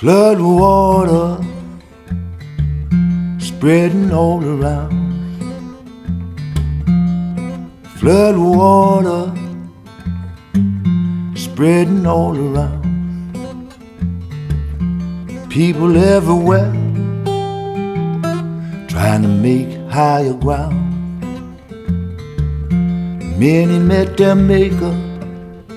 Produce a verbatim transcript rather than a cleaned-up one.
Flood water spreading all around. Flood water spreading all around. People everywhere trying to make higher ground. Many met their maker